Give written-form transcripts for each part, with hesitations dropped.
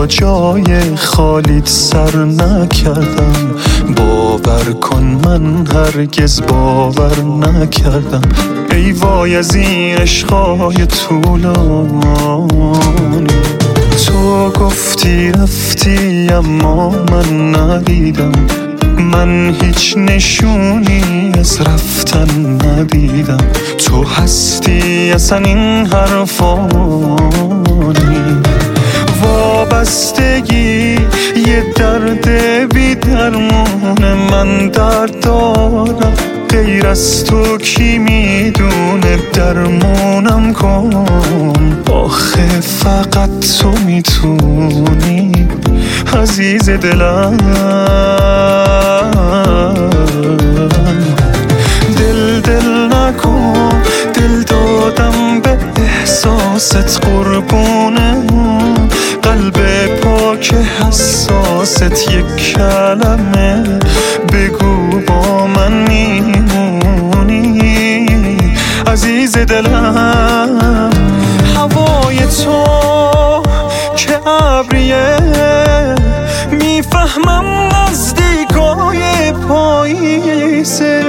با جای خالیت سر نکردم. باور کن من هرگز باور نکردم. ای وای از این عشقای طولانی. تو گفتی رفتی اما من ندیدم. من هیچ نشونی از رفتن ندیدم. تو هستی اصلا این حرفانی. وابستگی یه درد بی درمونه. من درد دارم غیر از تو کی میدونه. درمونم کن آخه فقط تو میتونی عزیز دلم. دل نکن، دل دادم به احساست قربونه. قلب پاک حساست یک کلمه بگو با من میمونی عزیز دلم. هوای تو که ابریه میفهمم نزدیکای پاییزه.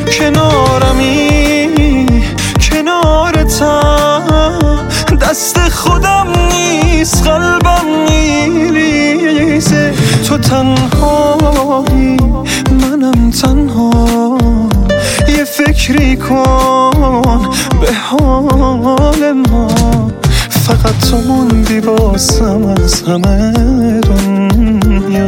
کنارمی کنارتم دست خودم نیست قلبم میریزه. تو تنهایی منم تنها. یه فکری کن به حال ما. فقط تو موندی واسم از همه دنیا.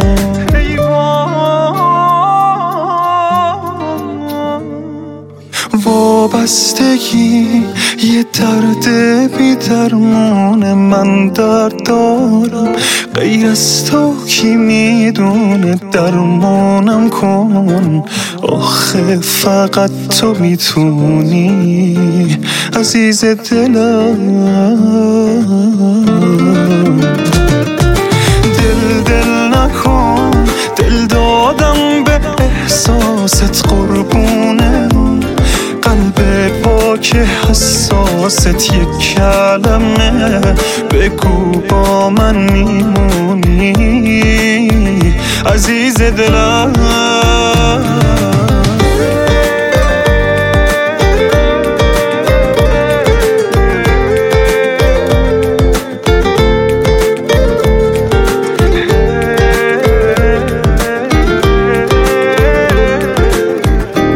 وابستگی یه درد بی درمونه. من درد دارم غیر از تو کی میدونه. درمونم کن آخه فقط تو میتونی عزیز دلم. دل نکن، دل دادم به احساست قربونه. قلب پاک حساست یک کلمه بگو با من میمونی عزیز دلم.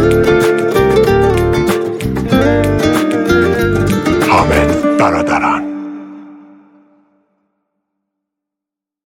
برادران